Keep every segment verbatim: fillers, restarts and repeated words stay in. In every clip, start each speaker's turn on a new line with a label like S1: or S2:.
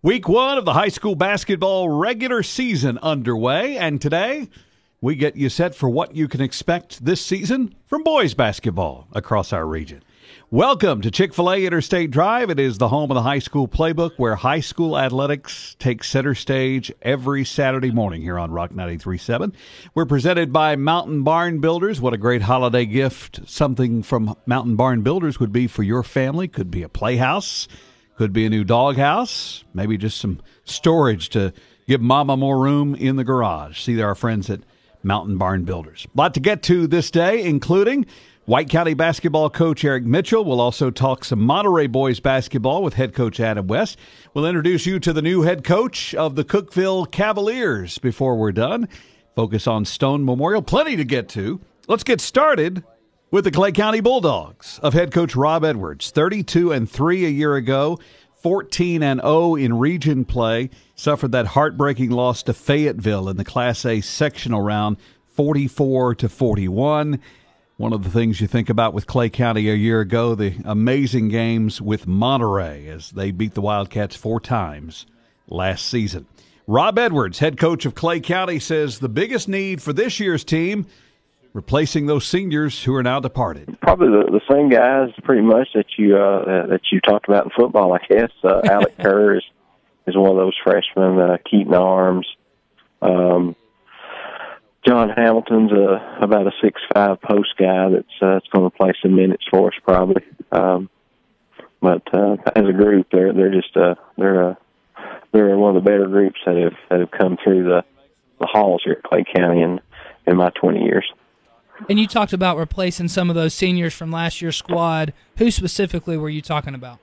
S1: Week one of the high school basketball regular season underway, and today we get you set for what you can expect this season from boys basketball across our region. Welcome to Chick-fil-A Interstate Drive. It is the home of the high school playbook where high school athletics take center stage every Saturday morning here on Rock ninety-three point seven. We're presented by Mountain Barn Builders. What a great holiday gift something from Mountain Barn Builders would be for your family. Could be a playhouse. Could be a new doghouse, maybe just some storage to give Mama more room in the garage. See our friends at Mountain Barn Builders. A lot to get to this day, including White County basketball coach Eric Mitchell. We'll also talk some Monterey boys basketball with head coach Adam West. We'll introduce you to the new head coach of the Cookeville Cavaliers before we're done. Focus on Stone Memorial. Plenty to get to. Let's get started with the Clay County Bulldogs of head coach Rob Edwards. thirty-two and three a year ago, fourteen and oh in region play. Suffered that heartbreaking loss to Fayetteville in the Class A sectional round, forty-four to forty-one. One of the things you think about with Clay County a year ago, the amazing games with Monterey as they beat the Wildcats four times last season. Rob Edwards, head coach of Clay County, says the biggest need for this year's team, replacing those seniors who are now departed.
S2: Probably the, the same guys, pretty much that you uh, that you talked about in football. I guess uh, Alec Kerr is, is one of those freshmen. Uh, Keaton Arms, um, John Hamilton's uh, about a six five post guy that's uh, that's going to play some minutes for us probably. Um, but uh, as a group, they're they're just uh, they're uh, they're one of the better groups that have that have come through the, the halls here at Clay County in in my twenty years.
S3: And you talked about replacing some of those seniors from last year's squad. Who specifically were you talking about?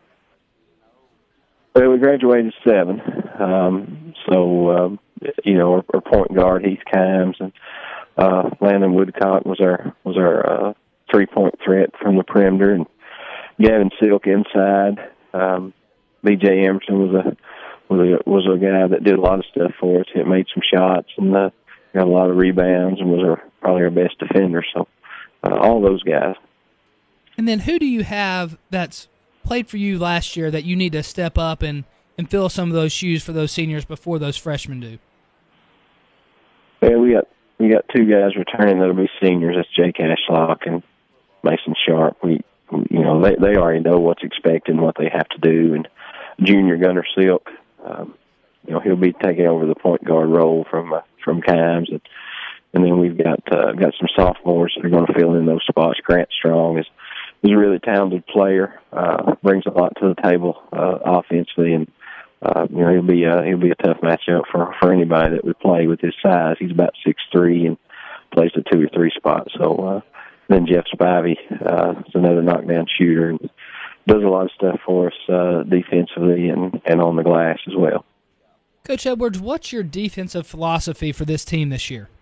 S2: Well, we graduated seven. Um, so, um, you know, our, our point guard, Heath Kimes, and uh, Landon Woodcock was our was our uh, three-point threat from the perimeter, and Gavin Silk inside. Um, B J Emerson was a was a was a guy that did a lot of stuff for us. He made some shots and uh, got a lot of rebounds and was our probably our best defender. So uh, all those guys.
S3: And then who do you have that's played for you last year that you need to step up and, and fill some of those shoes for those seniors before those freshmen do?
S2: Yeah, we got we got two guys returning that'll be seniors. That's Jake Ashlock and Mason Sharp. We you know they they already know what's expected and what they have to do. And junior Gunnar Silk, um, you know he'll be taking over the point guard role from uh, from Kimes. And, And then we've got uh, got some sophomores that are going to fill in those spots. Grant Strong is is a really talented player, uh, brings a lot to the table uh, offensively, and uh, you know he'll be uh, he'll be a tough matchup for, for anybody that would play with his size. He's about six three and plays the two or three spot. So uh, then Jeff Spivey uh, is another knockdown shooter and does a lot of stuff for us uh, defensively and, and on the glass as well.
S3: Coach Edwards, what's your defensive philosophy for this team this year?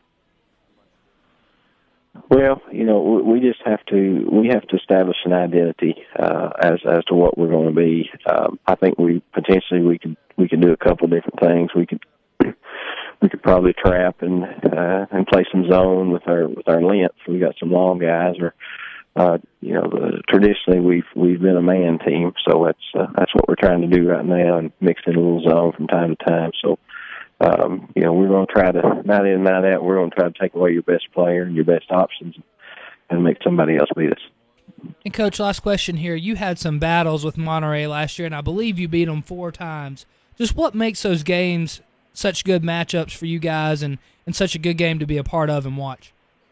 S2: Well, you know, we just have to we have to establish an identity uh, as as to what we're going to be. Um, I think we potentially we could we could do a couple of different things. We could we could probably trap and uh, and play some zone with our with our length. We got some long guys, or uh, you know, the, traditionally we've we've been a man team, so that's uh, that's what we're trying to do right now, and mix in a little zone from time to time. So. Um, you know, we're going to try to, night in, night out, we're going to try to take away your best player and your best options and make somebody else beat us.
S3: And, Coach, last question here. You had some battles with Monterey last year, and I believe you beat them four times. Just what makes those games such good matchups for you guys and, and such a good game to be a part of and watch?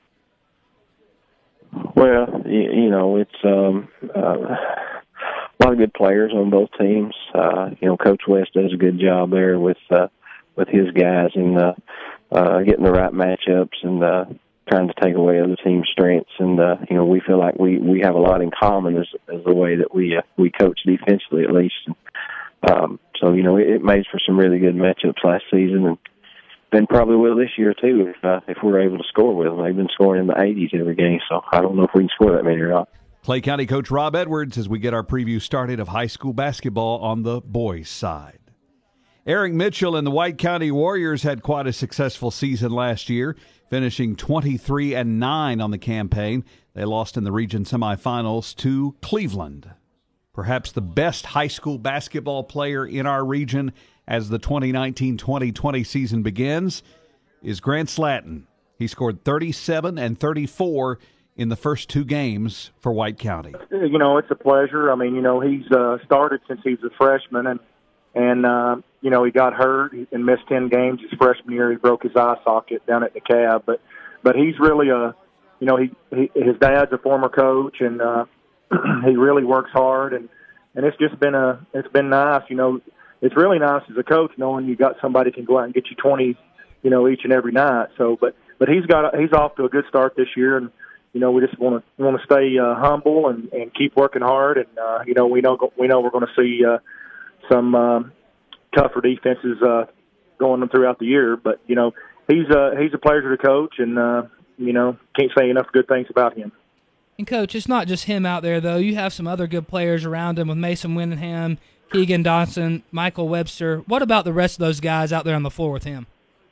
S2: Well, you, you know, it's um, uh, a lot of good players on both teams. Uh, you know, Coach West does a good job there with uh, – with his guys and uh, uh, getting the right matchups and uh, trying to take away other teams' strengths. And, uh, you know, we feel like we, we have a lot in common as, as the way that we uh, we coach defensively at least. And, um, so, you know, it, it made for some really good matchups last season and then probably will this year too if, uh, if we're able to score with them. They've been scoring in the eighties every game, so I don't know if we can score that many or not.
S1: Clay County coach Rob Edwards as we get our preview started of high school basketball on the boys' side. Eric Mitchell and the White County Warriors had quite a successful season last year, finishing twenty-three and nine on the campaign. They lost in the region semifinals to Cleveland. perhaps the best high school basketball player in our region as the twenty nineteen twenty twenty season begins, is Grant Slatton. He scored thirty-seven and thirty-four in the first two games for White County.
S4: You know, it's a pleasure. I mean, you know, he's uh, started since he was a freshman, and, and uh, you know, he got hurt and missed ten games his freshman year. He broke his eye socket down at DeKalb. But, but he's really a, you know, he, he his dad's a former coach, and uh, he really works hard, and, and it's just been a, it's been nice. You know, it's really nice as a coach knowing you got somebody who can go out and get you twenty, you know, each and every night. So, but, but he's got, he's off to a good start this year, and, you know, we just want to want to stay uh, humble and, and keep working hard. And uh, you know, we know we know we're going to see uh, some um, tougher defenses uh, going throughout the year. But you know, he's a he's a pleasure to coach, and uh, you know, can't say enough good things about him.
S3: And Coach, it's not just him out there though. You have some other good players around him with Mason Winningham, Keegan Dodson, Michael Webster. What about the rest of those guys out there on the floor with him?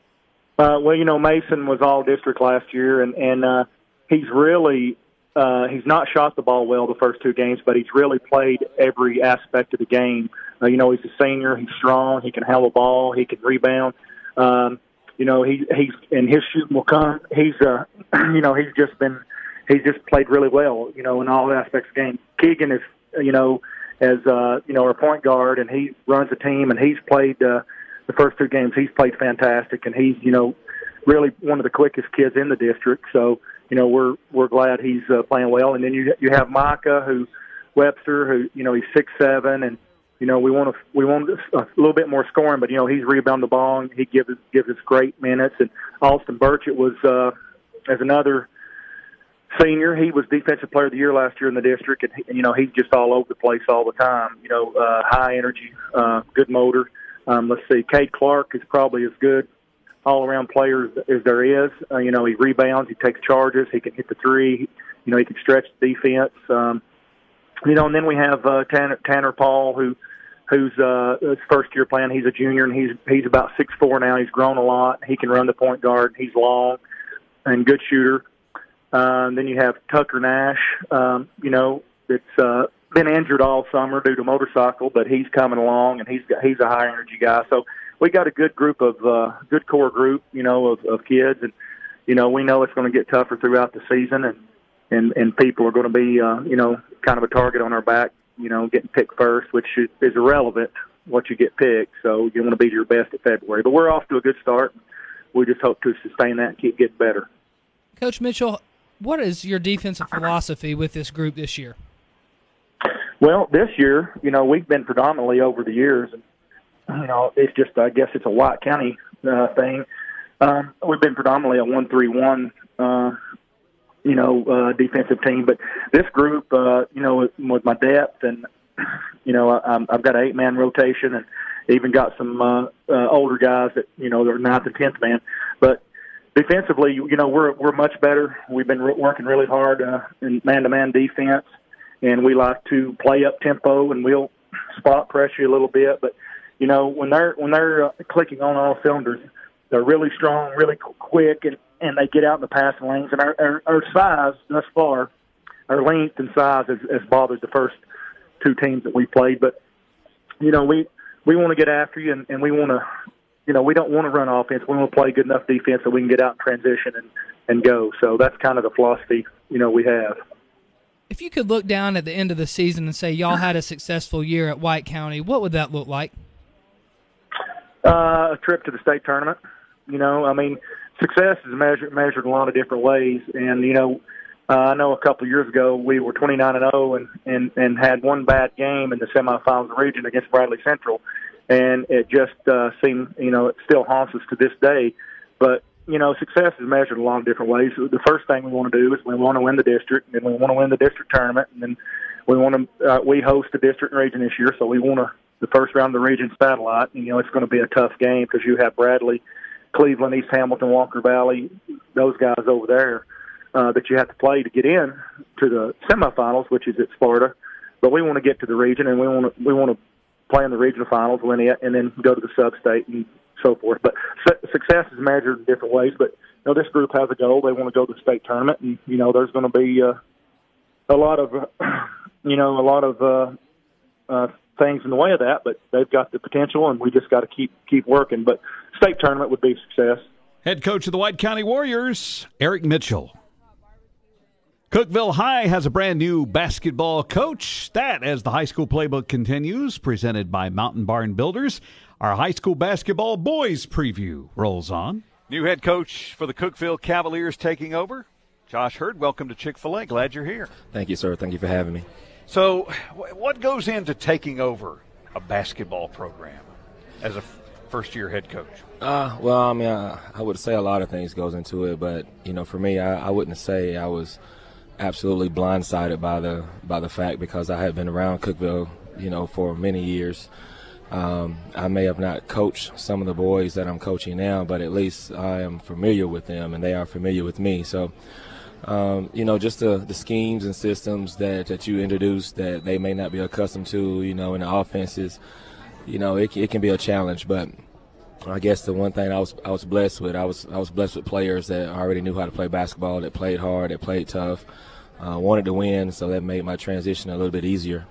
S4: Uh, well, you know, Mason was all district last year, and and uh, he's really uh, he's not shot the ball well the first two games, but he's really played every aspect of the game. Uh, you know, he's a senior. He's strong. He can handle the ball. He can rebound. Um, you know, he he's and his shooting will come. He's uh, you know, he's just been he's just played really well. You know, in all aspects of the game. Keegan is you know as uh, you know our point guard, and he runs the team, and he's played uh, the first two games. He's played fantastic, and he's you know really one of the quickest kids in the district. So. You know, we're we're glad he's uh, playing well, and then you you have Micah, who Webster, who you know he's six seven, and you know we want to we want a little bit more scoring, but you know he's rebound the ball, and he gives gives us great minutes. And Austin Burchett was uh, as another senior, he was defensive player of the year last year in the district, and he, you know he's just all over the place all the time. You know, uh, high energy, uh, good motor. Um, let's see, Cade Clark is probably as good all-around player as there is. Uh, you know, he rebounds, he takes charges, he can hit the three, you know, he can stretch the defense. Um, you know, and then we have uh, Tanner, Tanner Paul, who who's uh, his first year playing. He's a junior, and he's he's about six four now. He's grown a lot. He can run the point guard. He's long and good shooter. Uh, and then you have Tucker Nash, um, you know, that's uh, been injured all summer due to motorcycle, but he's coming along, and he's got, he's a high-energy guy. So, we got a good group of uh, good core group, you know, of, of kids, and you know we know it's going to get tougher throughout the season, and and, and people are going to be, uh, you know, kind of a target on our back, you know, getting picked first, which is irrelevant what you get picked. So you want to be your best at February, but we're off to a good start. We just hope to sustain that and keep getting better.
S3: Coach Mitchell, what is your defensive philosophy with this group this year?
S4: Well, this year, you know, we've been predominantly over the years, and you know, it's just, I guess it's a White County uh, thing. Um, we've been predominantly a one three one, uh, you know, uh, defensive team. But this group, uh, you know, with, with my depth and, you know, I, I've got an eight-man rotation and even got some uh, uh, older guys that, you know, they're ninth and tenth man. But defensively, you know, we're we're much better. We've been re- working really hard uh, in man-to-man defense, and we like to play up tempo, and we'll spot pressure you a little bit, but you know, when they're when they're uh, clicking on all cylinders, they're really strong, really quick, and, and they get out in the passing lanes. And our, our, our size thus far, our length and size has, has bothered the first two teams that we played. But you know, we we want to get after you, and, and we want to, you know, we don't want to run offense. We want to play good enough defense so we can get out in transition and, and go. So that's kind of the philosophy, you know, we have.
S3: If you could look down at the end of the season and say y'all had a successful year at White County, what would that look like?
S4: Uh, a trip to the state tournament. You know, I mean, success is measured measured in a lot of different ways. And, you know, uh, I know a couple of years ago we were twenty-nine and oh and, and, and had one bad game in the semifinals of the region against Bradley Central. And it just uh, seemed, you know, it still haunts us to this day. But, you know, success is measured in a lot of different ways. The first thing we want to do is we want to win the district, and we want to win the district tournament. And then we want to, uh, we host the district and region this year, so we want to, the first round of the region satellite. And, you know, it's going to be a tough game because you have Bradley, Cleveland, East Hamilton, Walker Valley, those guys over there uh, that you have to play to get in to the semifinals, which is at Sparta. But we want to get to the region, and we want to we want to play in the regional finals, win it, and then go to the sub-state and so forth. But su- success is measured in different ways. But you know, this group has a goal; they want to go to the state tournament, and you know, there's going to be uh, a lot of, uh, you know, a lot of. Uh, uh, things in the way of that, but they've got the potential, and we just got to keep keep working. But state tournament would be a success.
S1: Head coach of the White County Warriors, Eric Mitchell. Cookeville High has a brand new basketball coach. That, as the high school playbook continues, presented by Mountain Barn Builders. Our high school basketball boys preview rolls on. New head coach for the Cookeville Cavaliers taking over, Josh Hurd. Welcome to Chick-fil-A. Glad you're here.
S5: Thank you, sir. Thank you for having me.
S1: So what goes into taking over a basketball program as a first-year head coach?
S5: Uh, well, I mean, I, I would say a lot of things goes into it, but, you know, for me, I, I wouldn't say I was absolutely blindsided by the by the fact, because I had been around Cookeville, you know, for many years. Um, I may have not coached some of the boys that I'm coaching now, but at least I am familiar with them, and they are familiar with me. So, um, you know, just the, the schemes and systems that, that you introduce that they may not be accustomed to, you know, in the offenses, you know, it, it can be a challenge. But I guess the one thing I was I was blessed with, I was I was blessed with players that already knew how to play basketball, that played hard, that played tough, uh, wanted to win, so that made my transition a little bit easier.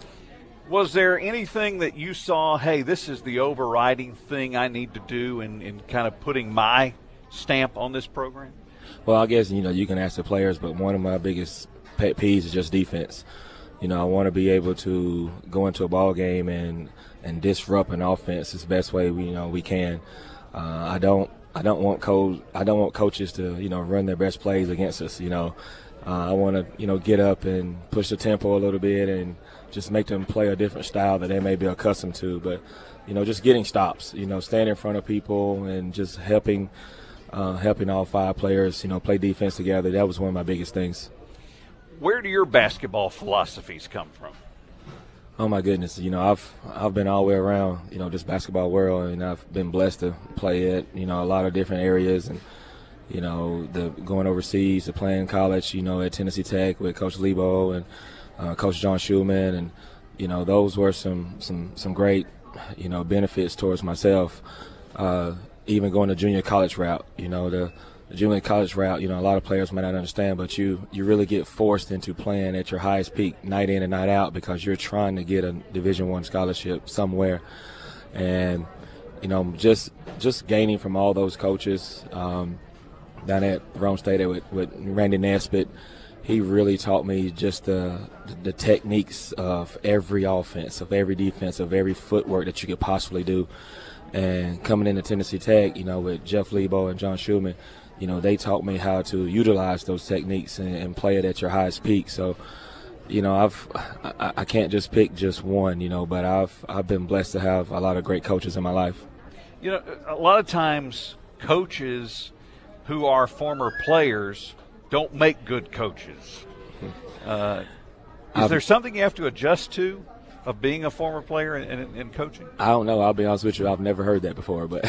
S1: Was there anything that you saw, hey, this is the overriding thing I need to do in, in kind of putting my stamp on this program?
S5: Well, I guess, you know, you can ask the players, but one of my biggest pet peeves is just defense. You know, I want to be able to go into a ball game and and disrupt an offense as best way we you know we can. Uh, I don't I don't want coach I don't want coaches to you know run their best plays against us. You know, uh, I want to you know get up and push the tempo a little bit and just make them play a different style that they may be accustomed to. But you know, just getting stops. You know, standing in front of people and just helping uh, helping all five players you know play defense together. That was one of my biggest things.
S1: Where do your basketball philosophies come from?
S5: Oh my goodness, you know, I've I've been all the way around, you know, this basketball world, and I've been blessed to play it, you know, a lot of different areas, and you know, the going overseas to play in college, you know, at Tennessee Tech with Coach Lebo and uh, Coach John Schulman, and you know, those were some some some great, you know, benefits towards myself. Uh, even going the junior college route, you know, the The junior college route, you know, a lot of players might not understand, but you, you really get forced into playing at your highest peak night in and night out because you're trying to get a Division One scholarship somewhere. And, you know, just just gaining from all those coaches um, down at Rome State with, with Randy Nesbitt, he really taught me just the, the techniques of every offense, of every defense, of every footwork that you could possibly do. And coming into Tennessee Tech, you know, with Jeff Lebo and John Schulman, you know, they taught me how to utilize those techniques and, and play it at your highest peak. So, you know, I've I, I can't just pick just one, you know, but I've I've been blessed to have a lot of great coaches in my life.
S1: You know, a lot of times coaches who are former players don't make good coaches. Uh, is
S5: I've, there
S1: something you have to adjust to of being a former player and, and, and coaching?
S5: I don't know. I'll be honest with you. I've never heard that before, but.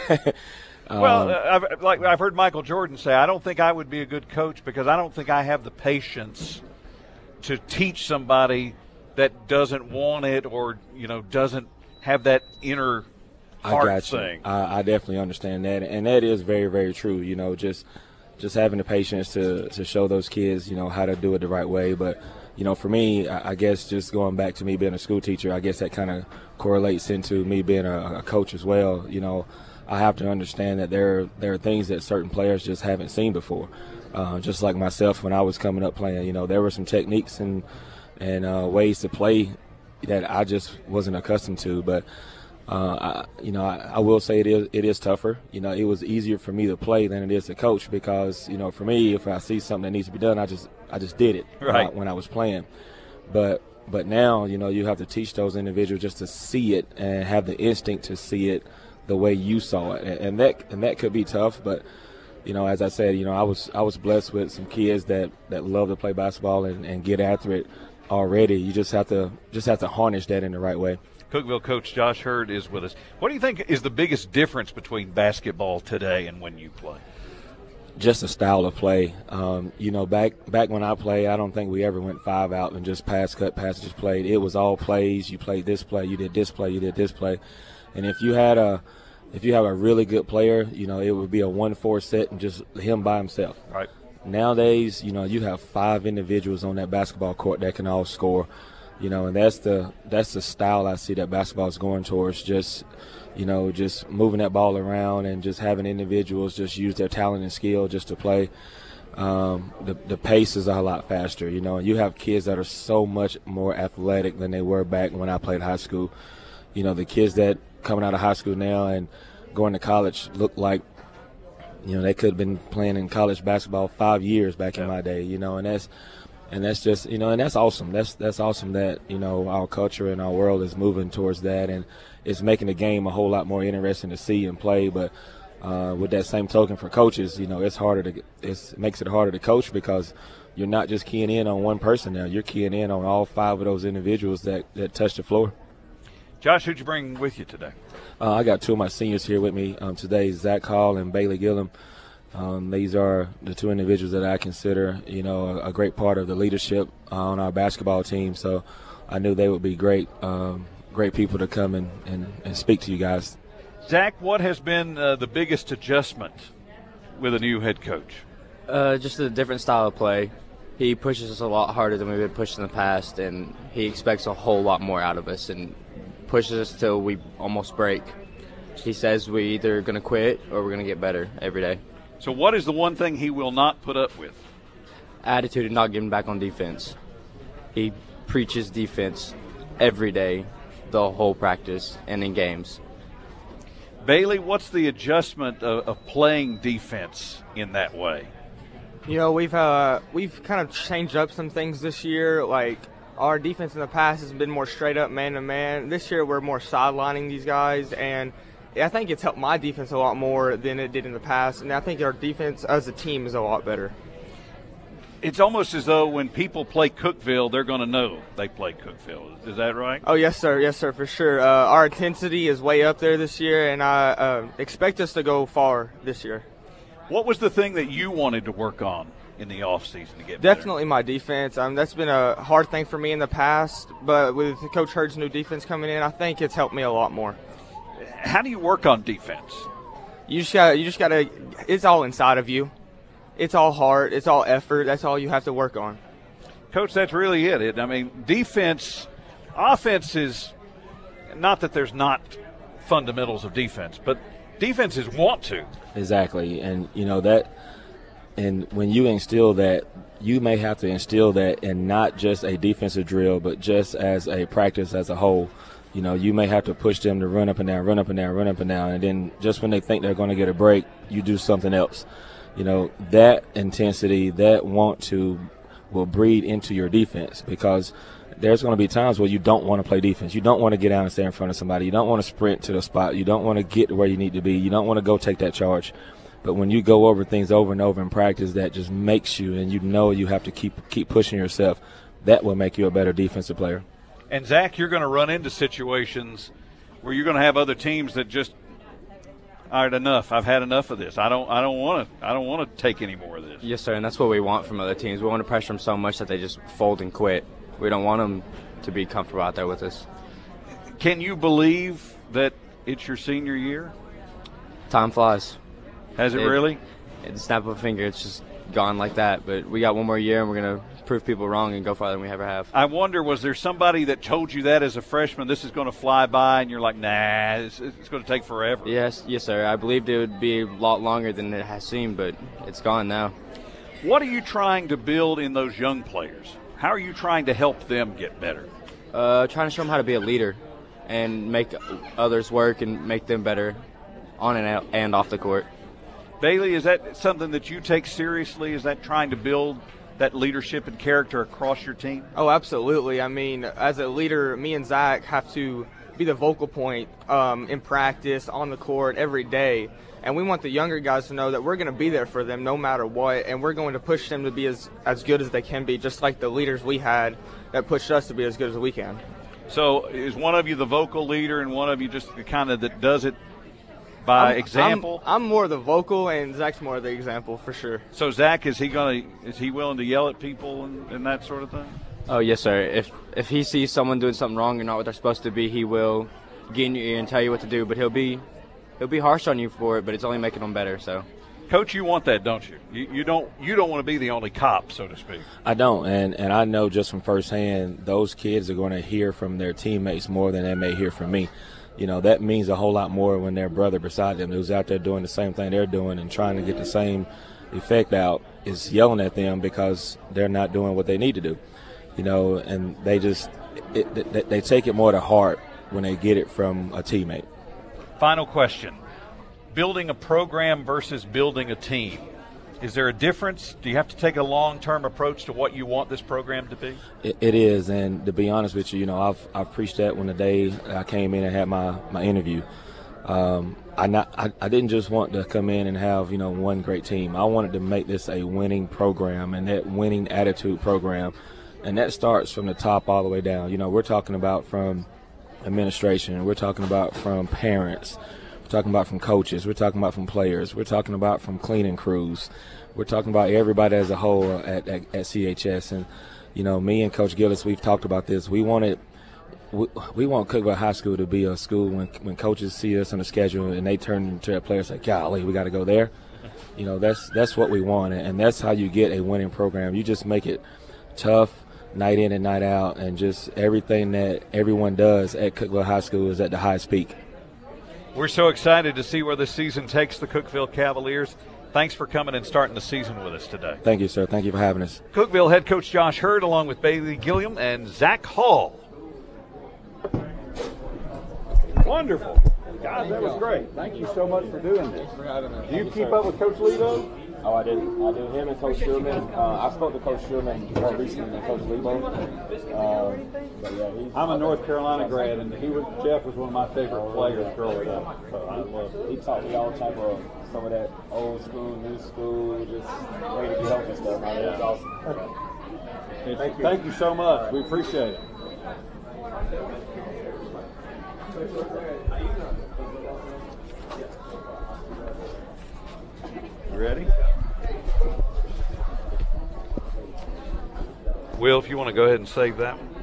S1: Well, uh, I've, like I've heard Michael Jordan say, I don't think I would be a good coach because I don't think I have the patience to teach somebody that doesn't want it or, you know, doesn't have that inner heart
S5: I got you.
S1: thing.
S5: I, I definitely understand that, and that is very, very true. You know, just just having the patience to, to show those kids, you know, how to do it the right way. But, you know, for me, I, I guess just going back to me being a school teacher, I guess that kind of correlates into me being a, a coach as well, you know. I have to understand that there there are things that certain players just haven't seen before. Uh, just like myself when I was coming up playing, you know, there were some techniques and and uh, ways to play that I just wasn't accustomed to. But uh, I, you know, I, I will say it is it is tougher. You know, it was easier for me to play than it is to coach because you know, for me, if I see something that needs to be done, I just I just did it
S1: right.
S5: when, I, when I was playing. But but now, you know, you have to teach those individuals just to see it and have the instinct to see it the way you saw it, and that and that could be tough. But you know, as I said, you know, I was I was blessed with some kids that, that love to play basketball and, and get after it already. You just have to just have to harness that in the right way.
S1: Cookeville coach Josh Hurd is with us. What do you think is the biggest difference between basketball today and when you play?
S5: Just the style of play. Um, you know, back back when I played, I don't think we ever went five out and just pass, cut, pass, just played. It was all plays. You played this play, you did this play, you did this play. And if you had a, if you have a really good player, you know, it would be a one four set and just him by himself.
S1: Right.
S5: Nowadays, you know, you have five individuals on that basketball court that can all score. you know, and that's the that's the style I see that basketball is going towards. Just, you know, just moving that ball around and just having individuals just use their talent and skill just to play. Um, the the pace is a lot faster. You know, you have kids that are so much more athletic than they were back when I played high school. You know, the kids that coming out of high school now and going to college look like, you know, they could have been playing in college basketball five years back in my day. You know, and that's and that's just, you know, and that's awesome. That's that's awesome that, you know, our culture and our world is moving towards that, and it's making the game a whole lot more interesting to see and play. But Uh, with that same token for coaches, you know, it's harder to it's, it makes it harder to coach because you're not just keying in on one person now. You're keying in on all five of those individuals that, that touch the floor.
S1: Josh, who'd you bring with you today?
S5: Uh, I got two of my seniors here with me um, today, Zach Hall and Bailey Gillum. Um, these are the two individuals that I consider, you know, a, a great part of the leadership on our basketball team. So I knew they would be great, um, great people to come and, and, and speak to you guys.
S1: Zach, what has been uh, the biggest adjustment with a new head coach?
S6: Uh, just a different style of play. He pushes us a lot harder than we've been pushed in the past, and he expects a whole lot more out of us and pushes us till we almost break. He says we either going to quit or we're going to get better every day.
S1: So what is the one thing he will not put up with?
S6: Attitude of not getting back on defense. He preaches defense every day, the whole practice and in games.
S1: Bailey, what's the adjustment of, of playing defense in that way?
S7: You know, we've uh, we've kind of changed up some things this year. Like, our defense in the past has been more straight up man-to-man. This year we're more sidelining these guys, and I think it's helped my defense a lot more than it did in the past. And I think our defense as a team is a lot better.
S1: It's almost as though when people play Cookeville, they're going to know they play Cookeville. Is that right?
S7: Oh, yes, sir. Yes, sir, for sure. Uh, our intensity is way up there this year, and I uh, expect us to go far this year.
S1: What was the thing that you wanted to work on in the offseason to get
S7: Definitely
S1: better?
S7: my defense. Um, that's been a hard thing for me in the past, but with Coach Hurd's new defense coming in, I think it's helped me a lot more.
S1: How do you work on defense?
S7: You just got you just got to – it's all inside of you. It's all heart. It's all effort. That's all you have to work on.
S1: Coach, that's really it. it. I mean, defense, offense is not that there's not fundamentals of defense, but defenses want to.
S5: Exactly. And, you know, that – and when you instill that, you may have to instill that in not just a defensive drill, but just as a practice as a whole. You know, you may have to push them to run up and down, run up and down, run up and down, and then just when they think they're going to get a break, you do something else. You know, that intensity, that want to will breed into your defense, because there's going to be times where you don't want to play defense. You don't want to get down and stay in front of somebody. You don't want to sprint to the spot. You don't want to get to where you need to be. You don't want to go take that charge. But when you go over things over and over in practice, that just makes you, and you know you have to keep keep pushing yourself, that will make you a better defensive player.
S1: And, Zach, you're going to run into situations where you're going to have other teams that just, all right, enough. I've had enough of this. I don't. I don't want to. I don't want to take any more of this.
S6: Yes, sir, and that's what we want from other teams. We want to pressure them so much that they just fold and quit. We don't want them to be comfortable out there with us.
S1: Can you believe that it's your senior year?
S6: Time flies.
S1: Has it,
S6: it
S1: really?
S6: At the snap of a finger, it's just gone like that. But we got one more year, and we're going to prove people wrong and go farther than we ever have.
S1: I wonder, was there somebody that told you that as a freshman, this is going to fly by, and you're like, nah, it's, it's going to take forever?
S6: Yes, yes, sir. I believed it would be a lot longer than it has seemed, but it's gone now.
S1: What are you trying to build in those young players? How are you trying to help them get better?
S6: Uh, trying to show them how to be a leader and make others work and make them better on and out and off the court.
S1: Bailey, is that something that you take seriously? Is that trying to build that leadership and character across your team?
S7: Oh, absolutely. I mean, as a leader, me and Zach have to be the vocal point um, in practice, on the court, every day. And we want the younger guys to know that we're going to be there for them no matter what, and we're going to push them to be as, as good as they can be, just like the leaders we had that pushed us to be as good as we can.
S1: So is one of you the vocal leader and one of you just the kind of that does it by
S7: I'm,
S1: example?
S7: I'm, I'm more the vocal, and Zach's more the example for sure.
S1: So Zach, is he going to is he willing to yell at people and, and that sort of thing?
S6: Oh, yes, sir. If if he sees someone doing something wrong or not what they're supposed to be, he will get in your ear and tell you what to do. But he'll be he'll be harsh on you for it, but it's only making them better. So,
S1: Coach, you want that, don't you? You, you don't you don't want to be the only cop, so to speak.
S5: I don't, and, and I know just from firsthand, those kids are going to hear from their teammates more than they may hear from me. You know, that means a whole lot more when their brother beside them who's out there doing the same thing they're doing and trying to get the same effect out is yelling at them because they're not doing what they need to do. You know, and they just it, it, they take it more to heart when they get it from a teammate.
S1: Final question. Building a program versus building a team. Is there a difference? Do you have to take a long-term approach to what you want this program to be?
S5: It, it is, and to be honest with you, you know, I've I've preached that when the day I came in and had my, my interview. Um, I not I, I didn't just want to come in and have, you know, one great team. I wanted to make this a winning program and that winning attitude program, and that starts from the top all the way down. You know, we're talking about from administration, we're talking about from parents. We're talking about from coaches. We're talking about from players. We're talking about from cleaning crews. We're talking about everybody as a whole at, at, at C H S. And, you know, me and Coach Gillis, we've talked about this. We wanted, we, we want Cookeville High School to be a school when when coaches see us on the schedule and they turn to their players like, golly, we got to go there. You know, that's that's what we want, and that's how you get a winning program. You just make it tough, night in and night out, and just everything that everyone does at Cookeville High School is at the highest peak.
S1: We're so excited to see where this season takes the Cookeville Cavaliers. Thanks for coming and starting the season with us today.
S5: Thank you, sir. Thank you for having us.
S1: Cookeville head coach Josh Hurd, along with Bailey Gilliam and Zach Hall. Wonderful. Guys, that was great. Thank you so much for doing this. Do you keep up with Coach Lebo?
S5: Oh, I do. I do. Him and Coach Sherman. Uh, I spoke to Coach Sherman more recently than Coach Lebo. Um, but yeah, he's,
S1: I'm a North Carolina grad, and he was, Jeff was one of my favorite players growing up. So I love
S5: he taught me all type of some of that old school, new school, just way to be healthy stuff. Man. It was awesome.
S1: Thank you. Thank you so much. We appreciate it. You ready? Will, if you want to go ahead and save that one.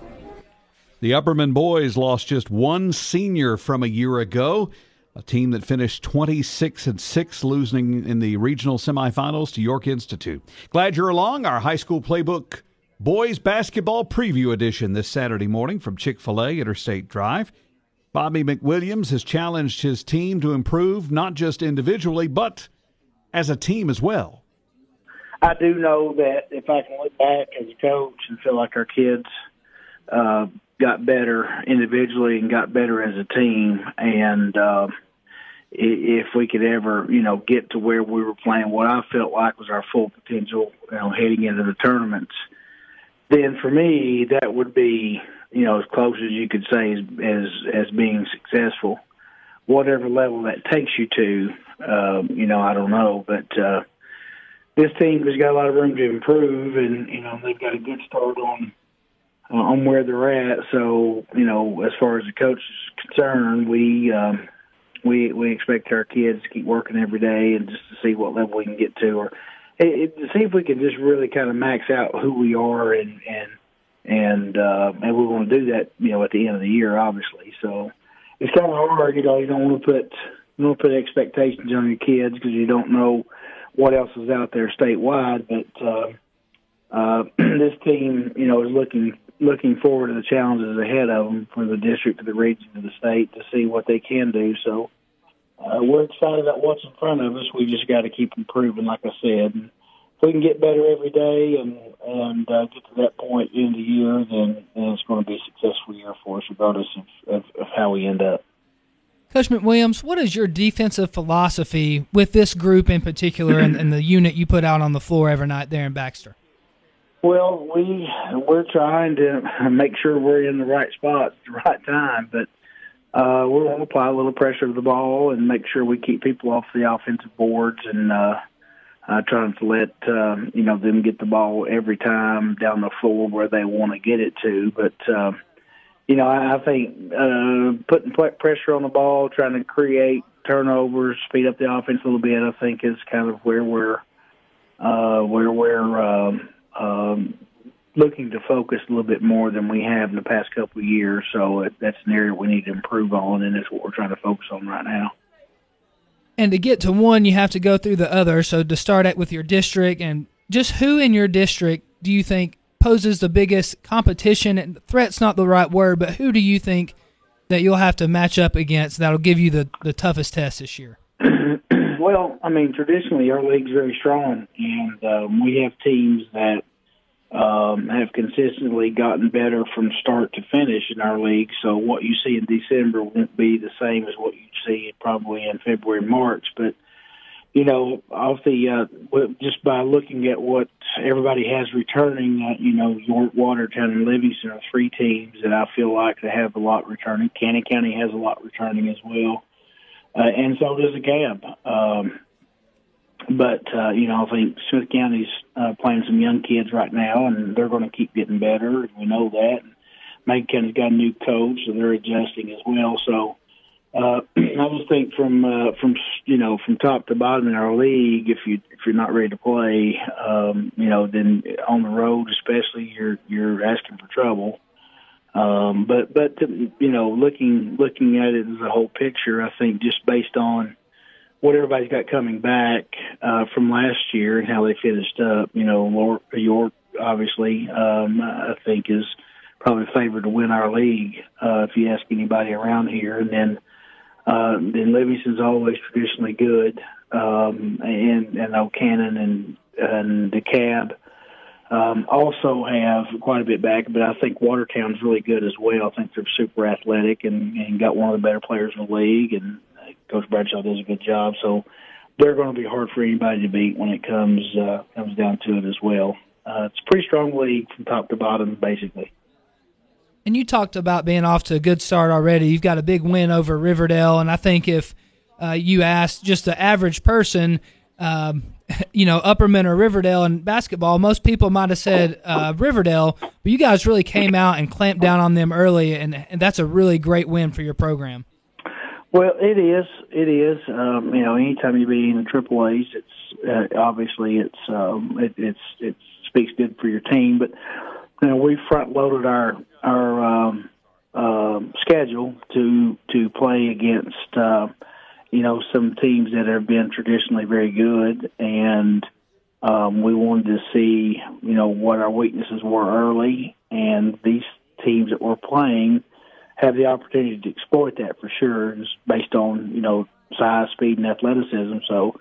S1: The Upperman boys lost just one senior from a year ago, a team that finished twenty-six and six, losing in the regional semifinals to York Institute. Glad you're along. Our high school playbook boys basketball preview edition this Saturday morning from Chick-fil-A Interstate Drive. Bobby McWilliams has challenged his team to improve not just individually, but as a team as well.
S8: I do know that if I can look back as a coach and feel like our kids uh, got better individually and got better as a team, and uh, if we could ever, you know, get to where we were playing what I felt like was our full potential, you know, heading into the tournaments, then for me that would be, you know, as close as you could say as as, as being successful. Whatever level that takes you to, um, you know, I don't know, but uh, this team has got a lot of room to improve, and you know they've got a good start on uh, on where they're at. So, you know, as far as the coach is concerned, we um, we we expect our kids to keep working every day and just to see what level we can get to, or it, it, to see if we can just really kind of max out who we are, and and and uh, and we want to do that, you know, at the end of the year, obviously. So it's kind of hard, you know. You don't want to put you don't put expectations on your kids because you don't know what else is out there statewide, but uh, uh, this team, you know, is looking looking forward to the challenges ahead of them for the district, for the region, for the state, to see what they can do. So uh, we're excited about what's in front of us. We just got to keep improving, like I said. And if we can get better every day and and uh, get to that point in the year, then, then it's going to be a successful year for us, regardless of, of, of how we end up.
S3: Coach McWilliams, what is your defensive philosophy with this group in particular and, and the unit you put out on the floor every night there in Baxter?
S8: Well, we, we're trying to make sure we're in the right spots at the right time, but uh, we're going to apply a little pressure to the ball and make sure we keep people off the offensive boards and uh, uh, trying to let uh, you know them get the ball every time down the floor where they want to get it to. But uh, You know, I think uh, putting pressure on the ball, trying to create turnovers, speed up the offense a little bit, I think is kind of where we're uh, where we're um, um, looking to focus a little bit more than we have in the past couple of years. So it, that's an area we need to improve on, and that's what we're trying to focus on right now.
S3: And to get to one, you have to go through the other. So to start at with your district, and just who in your district do you think poses the biggest competition? And threat's not the right word, but who do you think that you'll have to match up against that'll give you the, the toughest test this year?
S8: Well, I mean, traditionally our league's very strong, and um, we have teams that um, have consistently gotten better from start to finish in our league. So what you see in December won't be the same as what you see probably in February, March. But, you know, off the uh, just by looking at what everybody has returning, uh, you know, York, Watertown, and Livingston are three teams that I feel like they have a lot returning. Cannon County has a lot returning as well. Uh, and so does the Gab. Um, but, uh, you know, I think Smith County's uh, playing some young kids right now, and they're going to keep getting better. We know that. And Macon County's got a new coach, so they're adjusting as well. So uh, I just think from, uh, from you know, from top to bottom in our league, if, you, if you're not ready to play, um, you know, then on the road especially, you're you're asking for trouble. Um, but, but, you know, looking, looking at it as a whole picture, I think just based on what everybody's got coming back, uh, from last year and how they finished up, you know, York, obviously, um, I think is probably favored to win our league, uh, if you ask anybody around here. And then, uh, then Livingston's always traditionally good. Um, and, and O'Cannon and, and DeKalb, Um, also have quite a bit back, but I think Watertown's really good as well. I think they're super athletic and, and got one of the better players in the league, and Coach Bradshaw does a good job. So they're going to be hard for anybody to beat when it comes uh, comes down to it as well. Uh, it's a pretty strong league from top to bottom, basically.
S3: And you talked about being off to a good start already. You've got a big win over Riverdale, and I think if uh, you asked just the average person, um, you know, Upperman or Riverdale in basketball, most people might have said uh, Riverdale, but you guys really came out and clamped down on them early, and, and that's a really great win for your program.
S8: Well, it is. It is. Um, you know, anytime you be in the Triple A's, it's uh, obviously it's um, it, it's it speaks good for your team. But you know, we front loaded our our um, uh, schedule to to play against. Uh, you know, some teams that have been traditionally very good, and um, we wanted to see, you know, what our weaknesses were early, and these teams that we're playing have the opportunity to exploit that for sure, just based on, you know, size, speed, and athleticism. So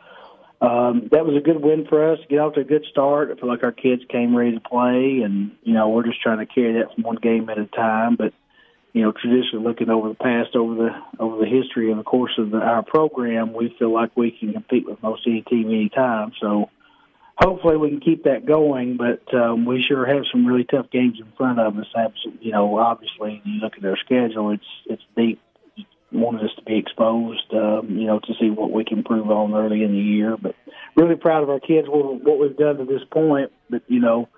S8: um, that was a good win for us, get off to a good start. I feel like our kids came ready to play, and, you know, we're just trying to carry that from one game at a time, but you know, traditionally looking over the past, over the over the history and the course of the, our program, we feel like we can compete with most any team anytime. So hopefully we can keep that going, but um, we sure have some really tough games in front of us. Absolutely, you know, obviously, you look at their schedule, it's it's deep. Wanted us to be exposed, um, you know, to see what we can improve on early in the year. But really proud of our kids, what, what we've done to this point. But, you know,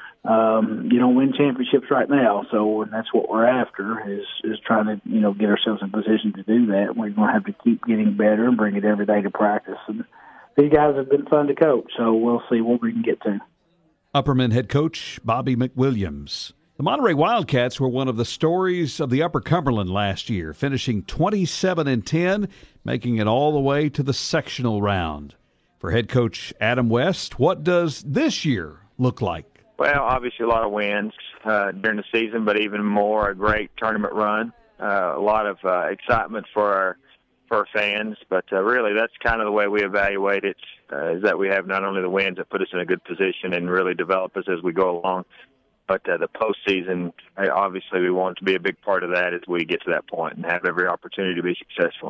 S8: Um, you don't win championships right now, so and that's what we're after is is trying to you know get ourselves in position to do that. We're going to have to keep getting better and bring it every day to practice. And these guys have been fun to coach, so we'll see what we can get to.
S1: Upperman head coach Bobby McWilliams. The Monterey Wildcats were one of the stories of the Upper Cumberland last year, finishing twenty-seven and ten, making it all the way to the sectional round. For head coach Adam West, what does this year look like?
S9: Well, obviously a lot of wins uh, during the season, but even more a great tournament run. Uh, a lot of uh, excitement for our for our fans, but uh, really that's kind of the way we evaluate it, uh, is that we have not only the wins that put us in a good position and really develop us as we go along, but uh, the postseason, uh, obviously we want to be a big part of that as we get to that point and have every opportunity to be successful.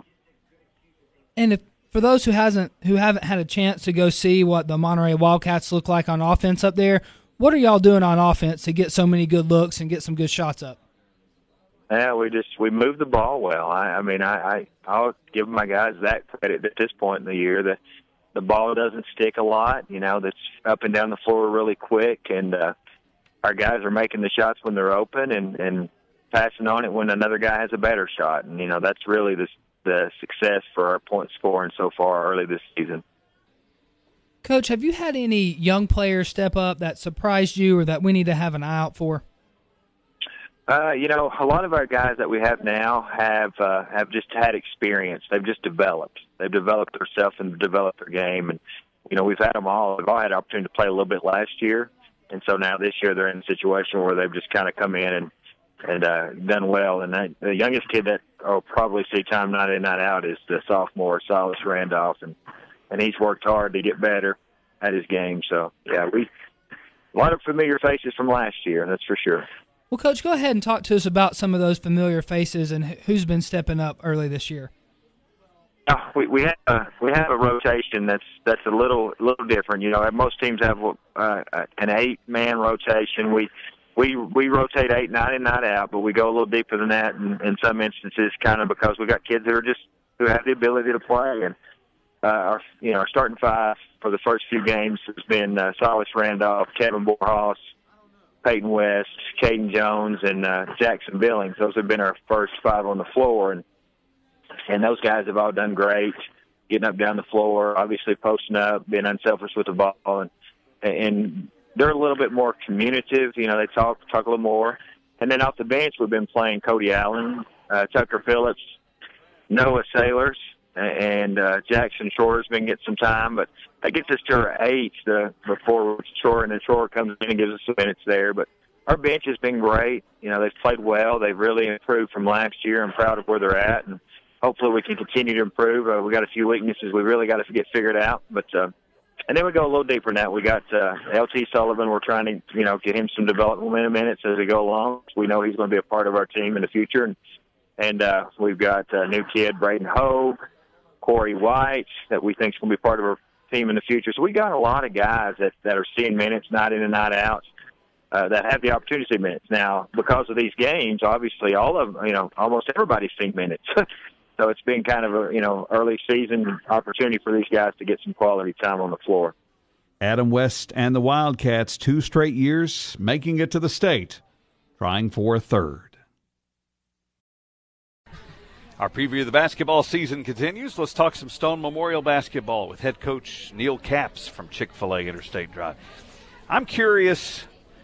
S3: And if for those who hasn't who haven't had a chance to go see what the Monterey Wildcats look like on offense up there, what are y'all doing on offense to get so many good looks and get some good shots up?
S9: Yeah, we just we move the ball well. I, I mean, I, I I'll give my guys that credit at this point in the year. That the ball doesn't stick a lot. You know, that's up and down the floor really quick, and uh, our guys are making the shots when they're open and and passing on it when another guy has a better shot. And you know, that's really the the success for our point scoring so far early this season.
S3: Coach, have you had any young players step up that surprised you or that we need to have an eye out for?
S9: Uh, you know, a lot of our guys that we have now have uh, have just had experience. They've just developed. They've developed themselves and developed their game. And, you know, we've had them all. They've all had an opportunity to play a little bit last year. And so now this year they're in a situation where they've just kind of come in and, and uh, done well. And that, the youngest kid that I'll probably see time night in, night out is the sophomore, Silas Randolph. And, and he's worked hard to get better at his game. So, yeah, we a lot of familiar faces from last year, that's for sure.
S3: Well, Coach, go ahead and talk to us about some of those familiar faces and who's been stepping up early this year.
S9: Uh, we we have a, we have a rotation that's that's a little little different. You know, most teams have uh, an eight man rotation. We we we rotate eight night in, night out, but we go a little deeper than that in, in some instances, kind of because we got kids that are just who have the ability to play. And uh, our you know our starting five for the first few games has been uh, Silas Randolph, Kevin Borhaus, Peyton West, Caden Jones, and uh, Jackson Billings. Those have been our first five on the floor, and and those guys have all done great, getting up down the floor, obviously posting up, being unselfish with the ball, and and they're a little bit more communicative. You know, they talk talk a little more. And then off the bench, we've been playing Cody Allen, uh, Tucker Phillips, Noah Sailors, and uh, Jackson Shorter's been getting some time, but that gets us to our eight the, before Shore, and then Shore comes in and gives us some minutes there. But our bench has been great. You know, they've played well. They've really improved from last year. I'm proud of where they're at, and hopefully we can continue to improve. Uh, we got a few weaknesses we really got to get figured out, but uh, and then we go a little deeper than that. We got uh, L T Sullivan. We're trying to you know get him some development minutes as we go along. We know he's going to be a part of our team in the future, and and uh, we've got a new kid, Braden Hogue, Corey White, that we think is going to be part of our team in the future. So we got a lot of guys that, that are seeing minutes night in and night out uh, that have the opportunity to see minutes. Now, because of these games, obviously all of you know almost everybody's seen minutes. So it's been kind of a you know early season opportunity for these guys to get some quality time on the floor.
S1: Adam West and the Wildcats, two straight years making it to the state, trying for a third. Our preview of the basketball season continues. Let's talk some Stone Memorial basketball with head coach Neil Capps from Chick-fil-A Interstate Drive. I'm curious,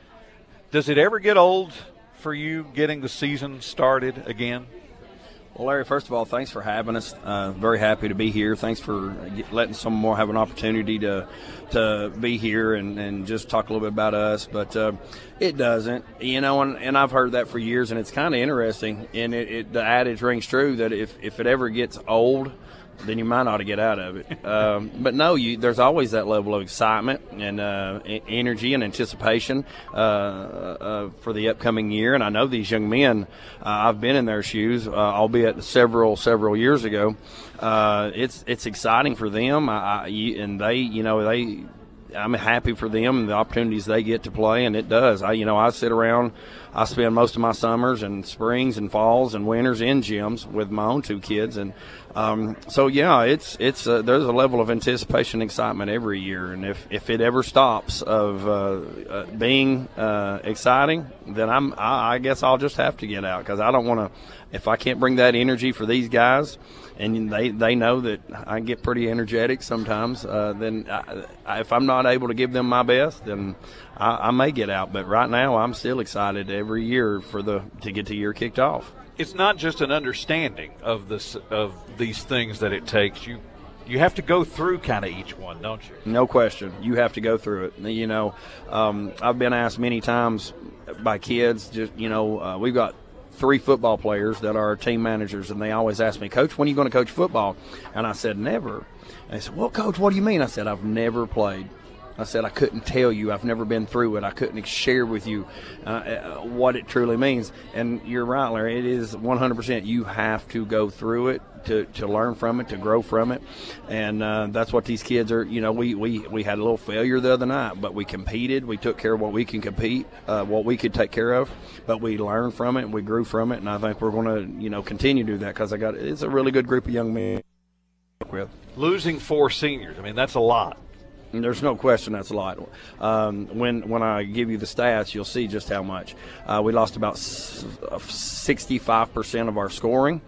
S1: does it ever get old for you getting the season started again?
S10: Well, Larry, first of all, thanks for having us. Uh, very happy to be here. Thanks for letting some more have an opportunity to to be here and, and just talk a little bit about us. But uh, it doesn't, you know, and, and I've heard that for years, and it's kind of interesting. And it, it, the adage rings true that if, if it ever gets old, then you might ought to get out of it. Um, but no, you, there's always that level of excitement and uh, energy and anticipation uh, uh, for the upcoming year. And I know these young men, uh, I've been in their shoes, uh, albeit several, several years ago. Uh, it's it's exciting for them, I, I, and they, you know, they. I'm happy for them and the opportunities they get to play, and it does. I, you know, I sit around, I spend most of my summers and springs and falls and winters in gyms with my own two kids, and um, so yeah, it's it's uh, there's a level of anticipation, and excitement every year, and if, if it ever stops of uh, uh, being uh, exciting, then I'm I, I guess I'll just have to get out because I don't want to. If I can't bring that energy for these guys, and they, they know that I get pretty energetic sometimes, uh, then I, if I'm not able to give them my best, then I, I may get out. But right now I'm still excited every year for the to get the year kicked off.
S1: It's not just an understanding of this of these things that it takes. You you have to go through kind of each one, don't you?
S10: No question. You have to go through it. You know, um, I've been asked many times by kids, just you know, uh, we've got three football players that are team managers, and they always ask me, Coach, when are you going to coach football? And I said, never. And they said, well, Coach, what do you mean? I said, I've never played. I said, I couldn't tell you. I've never been through it. I couldn't share with you uh, what it truly means. And you're right, Larry. It is one hundred percent. You have to go through it to, to learn from it, to grow from it. And uh, that's what these kids are. You know, we, we, we had a little failure the other night, but we competed. We took care of what we can compete, uh, what we could take care of. But we learned from it, and we grew from it. And I think we're going to, you know, continue to do that because I got it's a really good group of young men to work with.
S1: Losing four seniors, I mean, that's a lot.
S10: There's no question that's a lot. Um, when when I give you the stats, you'll see just how much. Uh, we lost about sixty-five percent of our scoring.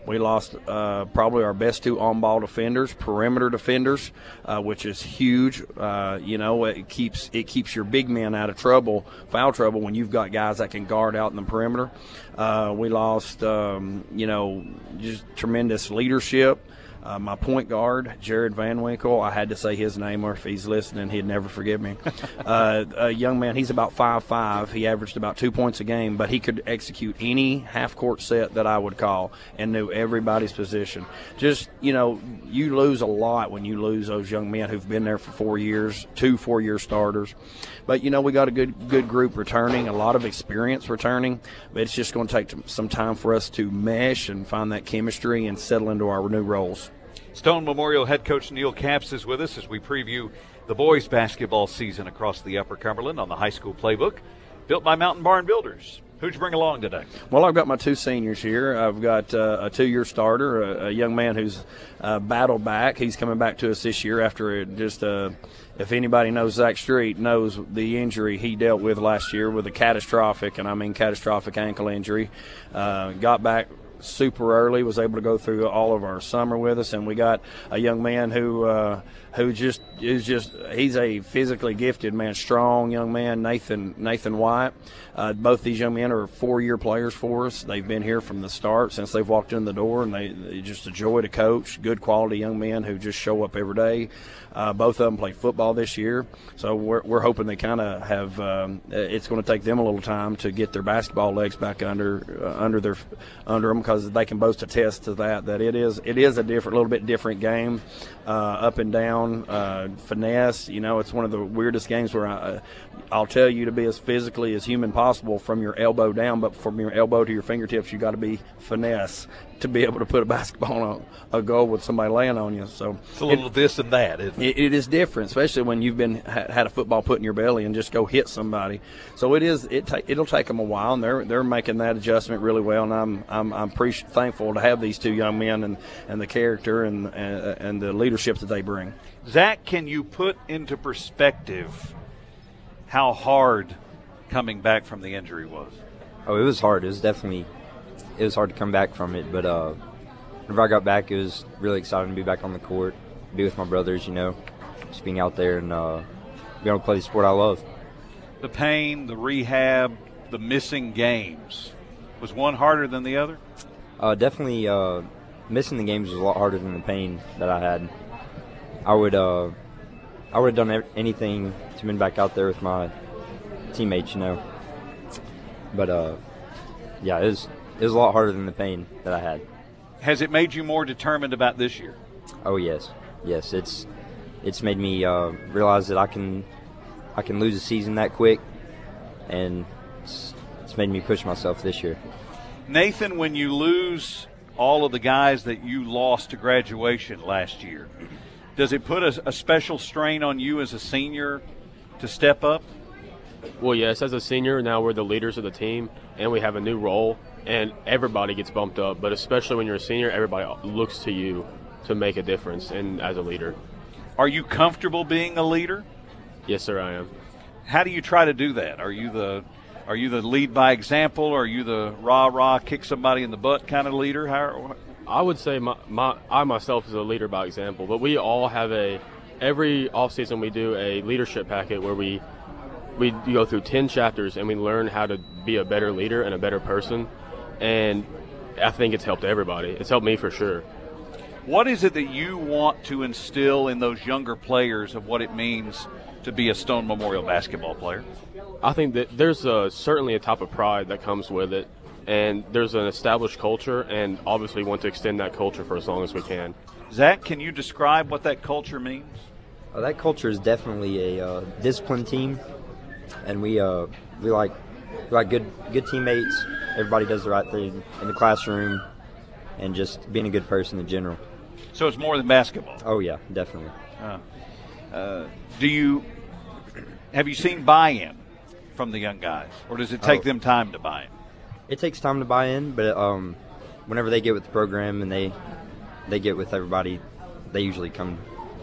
S10: We lost uh, probably our best two on-ball defenders, perimeter defenders, uh, which is huge. Uh, you know, it keeps it keeps your big men out of trouble, foul trouble, when you've got guys that can guard out in the perimeter. Uh, we lost, um, you know, just tremendous leadership. Uh, my point guard, Jared Van Winkle, I had to say his name, or if he's listening, he'd never forgive me. uh, a young man, he's about five five. He averaged about two points a game, but he could execute any half-court set that I would call and knew everybody's position. Just, you know, you lose a lot when you lose those young men who've been there for four years, two four-year starters. But, you know, we got a good good group returning, a lot of experience returning, but it's just going to take some time for us to mesh and find that chemistry and settle into our new roles.
S1: Stone Memorial head coach Neil Capps is with us as we preview the boys basketball season across the Upper Cumberland on the high school playbook, built by Mountain Barn Builders. Who'd you bring along today?
S10: Well, I've got my two seniors here. I've got uh, a two-year starter, a, a young man who's uh, battled back. He's coming back to us this year after it just uh, if anybody knows Zach Street, knows the injury he dealt with last year with a catastrophic, and I mean catastrophic ankle injury. Uh, got back super early, was able to go through all of our summer with us, and we got a young man who uh, who just is just he's a physically gifted man, strong young man, Nathan Nathan White. Uh, both these young men are four-year players for us. They've been here from the start since they've walked in the door, and they, they just a joy to coach. Good quality young men who just show up every day. Uh, both of them play football this year, so we're, we're hoping they kind of have. Um, it's going to take them a little time to get their basketball legs back under uh, under their under them, because they can both attest to that. That it is it is a different, little bit different game, uh, up and down, uh, finesse. You know, it's one of the weirdest games where I, I'll tell you to be as physically as human possible from your elbow down, but from your elbow to your fingertips, you got to be finesse to be able to put a basketball on a, a goal with somebody laying on you. So
S1: it's a little it, this and that, isn't it?
S10: it? It is different, especially when you've been ha- had a football put in your belly and just go hit somebody. So it is. It ta- it'll take them a while, and they're they're making that adjustment really well. And I'm I'm I'm pretty thankful to have these two young men and, and the character and, and and the leadership that they bring.
S1: Zach, can you put into perspective how hard coming back from the injury was?
S11: Oh, it was hard. It was definitely. It was hard to come back from it, but uh, whenever I got back, it was really exciting to be back on the court, be with my brothers, you know, just being out there and uh, being able to play the sport I love.
S1: The pain, the rehab, the missing games, was one harder than the other?
S11: Uh, definitely uh, missing the games was a lot harder than the pain that I had. I would uh, I would have done anything to been back out there with my teammates, you know. But, uh, yeah, it was... It was a lot harder than the pain that I had.
S1: Has it made you more determined about this year?
S11: Oh yes, yes. It's it's made me uh, realize that I can I can lose a season that quick, and it's, it's made me push myself this year.
S1: Nathan, when you lose all of the guys that you lost to graduation last year, does it put a, a special strain on you as a senior to step up?
S12: Well, yes. As a senior, now we're the leaders of the team, and we have a new role. And everybody gets bumped up, but especially when you're a senior, everybody looks to you to make a difference and as a leader.
S1: Are you comfortable being a leader?
S12: Yes, sir, I am.
S1: How do you try to do that? Are you the are you the lead by example, or are you the rah-rah, kick somebody in the butt kind of leader? How,
S12: I would say my, my I myself is a leader by example, but we all have a – every offseason we do a leadership packet where we, we go through ten chapters and we learn how to be a better leader and a better person. And I think it's helped everybody. It's helped me for sure.
S1: What is it that you want to instill in those younger players of what it means to be a Stone Memorial basketball player?
S12: I think that there's a, certainly a type of pride that comes with it, and there's an established culture, and obviously want to extend that culture for as long as we can.
S1: Zach, can you describe what that culture means?
S11: Uh, that culture is definitely a uh, disciplined team, and we uh, we like we like good good teammates. Everybody does the right thing in the classroom, and just being a good person in general.
S1: So it's more than basketball?
S11: Oh, yeah, definitely.
S1: Uh, uh, do you have you seen buy-in from the young guys, or does it take oh. them time to buy in?
S11: It takes time to buy in, but um, whenever they get with the program and they they get with everybody, they usually come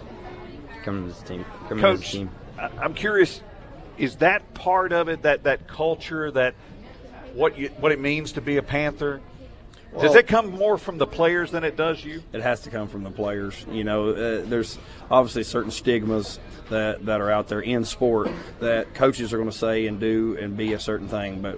S11: come to this team. Come
S1: Coach,
S11: to this team.
S1: I'm curious, is that part of it, that, that culture, that what you, what it means to be a Panther?
S13: Well, does it come more from the players than it does you?
S10: It has to come from the players. You know, uh, there's obviously certain stigmas that, that are out there in sport that coaches are going to say and do and be a certain thing. But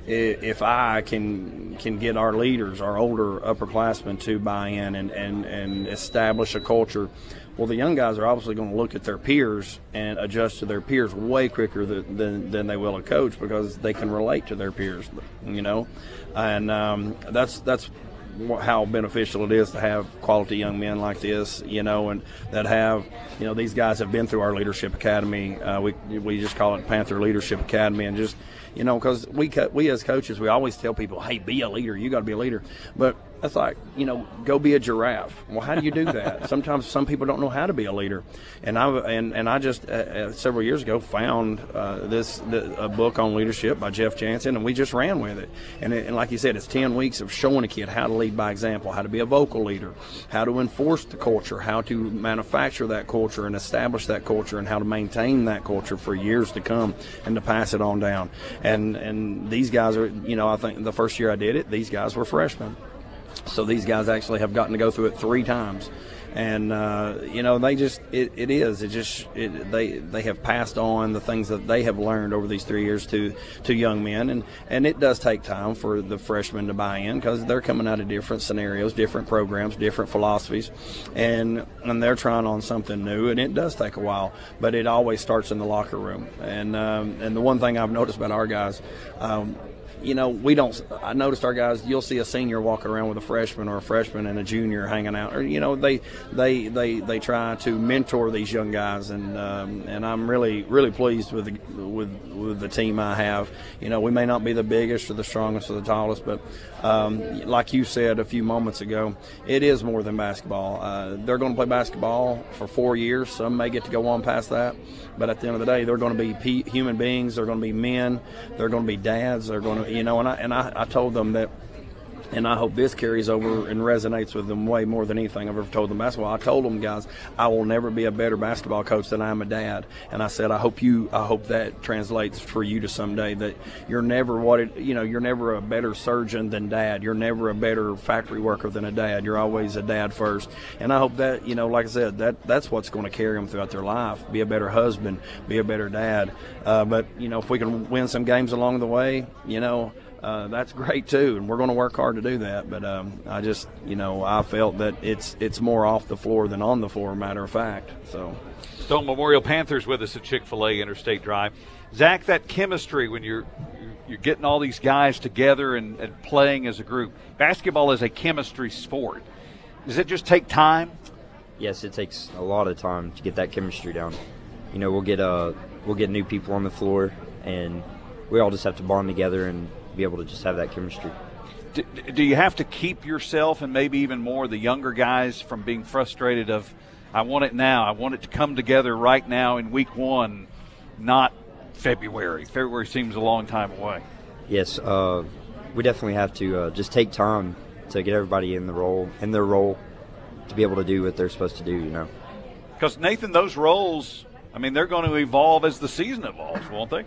S10: if I can can get our leaders, our older upperclassmen to buy in and, and, and establish a culture, well, the young guys are obviously going to look at their peers and adjust to their peers way quicker than, than, than they will a coach, because they can relate to their peers, you know. And um, that's that's how beneficial it is to have quality young men like this, you know, and that have, you know, these guys have been through our leadership academy. Uh, we we just call it Panther Leadership Academy, and just, you know, because we we as coaches, we always tell people, hey, be a leader. You got to be a leader. But that's like, you know, go be a giraffe. Well, how do you do that? Sometimes some people don't know how to be a leader. And I and and I just uh, several years ago found uh, this the, a book on leadership by Jeff Jansen, and we just ran with it. And, it, and like you said, it's ten weeks of showing a kid how to lead by example, how to be a vocal leader, how to enforce the culture, how to manufacture that culture and establish that culture, and how to maintain that culture for years to come and to pass it on down. And and these guys are, you know, I think the first year I did it, these guys were freshmen. So these guys actually have gotten to go through it three times. And, uh, you know, they just, it, it is, it just, it, they they have passed on the things that they have learned over these three years to, to young men. And, and it does take time for the freshmen to buy in, because they're coming out of different scenarios, different programs, different philosophies, and, and they're trying on something new, and it does take a while, but it always starts in the locker room. And, um, and the one thing I've noticed about our guys, um, you know, we don't, I noticed our guys, you'll see a senior walking around with a freshman, or a freshman and a junior hanging out, or, you know, they, they, they, they try to mentor these young guys. And, um, and I'm really, really pleased with the, with, with the team I have. You know, we may not be the biggest or the strongest or the tallest, but, um, like you said a few moments ago, it is more than basketball. Uh, they're going to play basketball for four years. Some may get to go on past that. But at the end of the day, they're going to be pe- human beings. They're going to be men. They're going to be dads. They're going to, you know, and I and I, I told them that, and I hope this carries over and resonates with them way more than anything I've ever told them basketball. I told them, guys, I will never be a better basketball coach than I am a dad. And I said, I hope you, I hope that translates for you to someday, that you're never what it, you know, you're never a better surgeon than dad. You're never a better factory worker than a dad. You're always a dad first. And I hope that, you know, like I said, that that's what's going to carry them throughout their life. Be a better husband, be a better dad. Uh, but, you know, if we can win some games along the way, you know, Uh, that's great too, and we're going to work hard to do that. But um, I just, you know, I felt that it's it's more off the floor than on the floor, matter of fact. So,
S13: Stone Memorial Panthers with us at Chick-fil-A Interstate Drive. Zach, that chemistry when you're you're getting all these guys together and, and playing as a group. Basketball is a chemistry sport. Does it just take time?
S11: Yes, it takes a lot of time to get that chemistry down. You know, we'll get uh we'll get new people on the floor, and we all just have to bond together and be able to just have that chemistry.
S13: Do, do you have to keep yourself and maybe even more the younger guys from being frustrated of, I want it now, I want it to come together right now in week one, not February. February seems a long time away.
S11: Yes, uh, we definitely have to uh, just take time to get everybody in the role, in their role, to be able to do what they're supposed to do, you know.
S13: Because, Nathan, those roles, I mean, they're going to evolve as the season evolves, won't they?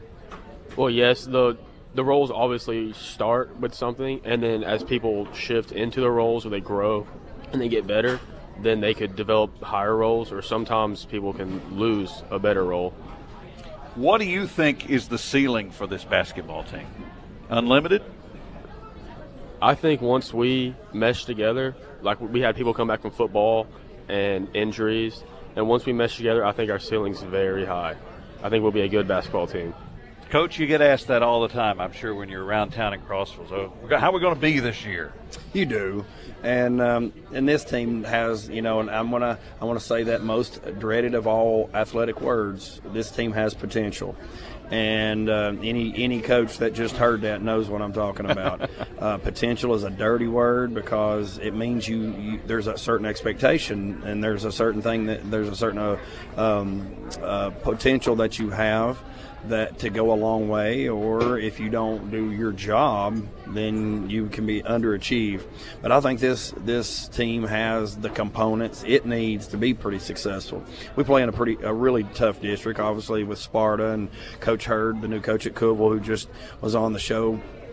S12: Well, yes, the the roles obviously start with something, and then as people shift into the roles or they grow and they get better, then they could develop higher roles, or sometimes people can lose a better role.
S13: What do you think is the ceiling for this basketball team? Unlimited?
S12: I think once we mesh together, like we had people come back from football and injuries, and once we mesh together, I think our ceiling's very high. I think we'll be a good basketball team.
S13: Coach, you get asked that all the time, I'm sure, when you're around town in Crossville. So how are we going to be this year?
S10: You do, and um, and this team has, you know, and I'm gonna I want to say that most dreaded of all athletic words. This team has potential, and uh, any any coach that just heard that knows what I'm talking about. uh, potential is a dirty word because it means you, you there's a certain expectation, and there's a certain thing that there's a certain uh, um, uh, potential that you have that to go a long way, or if you don't do your job, then you can be underachieved. But I think this this team has the components it needs to be pretty successful. We play in a pretty a really tough district, obviously, with Sparta and Coach Hurd, the new coach at Cookeville, who just was on the show.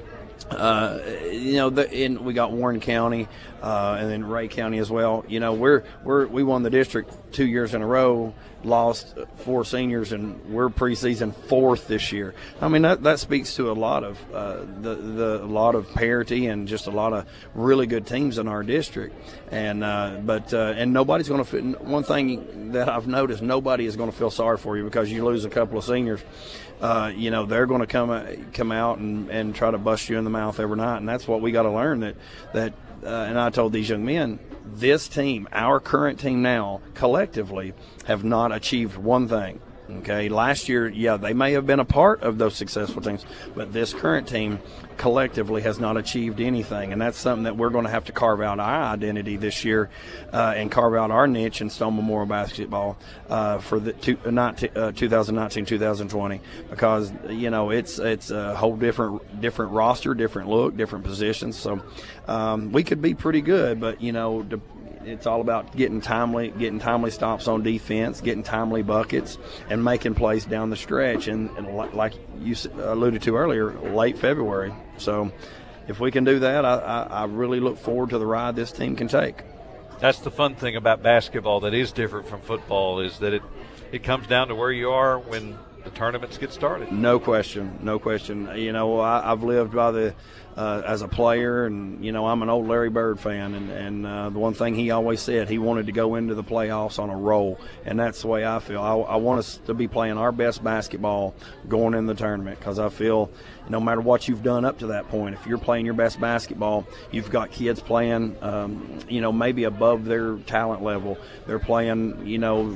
S10: Uh, you know, the, in, we got Warren County uh, and then Ray County as well. You know, we're we're we won the district two years in a row, lost four seniors, and we're preseason fourth this year. I mean, that, that speaks to a lot of uh, the the a lot of parity and just a lot of really good teams in our district. And uh, but uh, and nobody's going to fit. One thing that I've noticed, nobody is going to feel sorry for you because you lose a couple of seniors. Uh, you know, they're going to come uh, come out and, and try to bust you in the mouth every night, and that's what we got to learn. That that, uh, and I told these young men, this team, our current team now, collectively, have not achieved one thing. Okay, last year, yeah, they may have been a part of those successful teams, but this current team collectively has not achieved anything, and that's something that we're going to have to carve out our identity this year uh, and carve out our niche in Stone Memorial basketball uh, for the two, uh, nineteen, uh, twenty nineteen twenty twenty, because you know it's it's a whole different different roster, different look, different positions. So um, we could be pretty good, but you know. The, It's all about getting timely, getting timely stops on defense, getting timely buckets, and making plays down the stretch. And, and like you alluded to earlier, late February. So, if we can do that, I, I, I really look forward to the ride this team can take.
S13: That's the fun thing about basketball that is different from football, is that it it comes down to where you are when the tournaments get started.
S10: No question, no question. You know, I, I've lived by the uh, as a player, and you know, I'm an old Larry Bird fan, and and uh, the one thing he always said, he wanted to go into the playoffs on a roll, and that's the way I feel. I, I want us to be playing our best basketball going in the tournament, because I feel no matter what you've done up to that point, if you're playing your best basketball, you've got kids playing, um, you know, maybe above their talent level. They're playing, you know,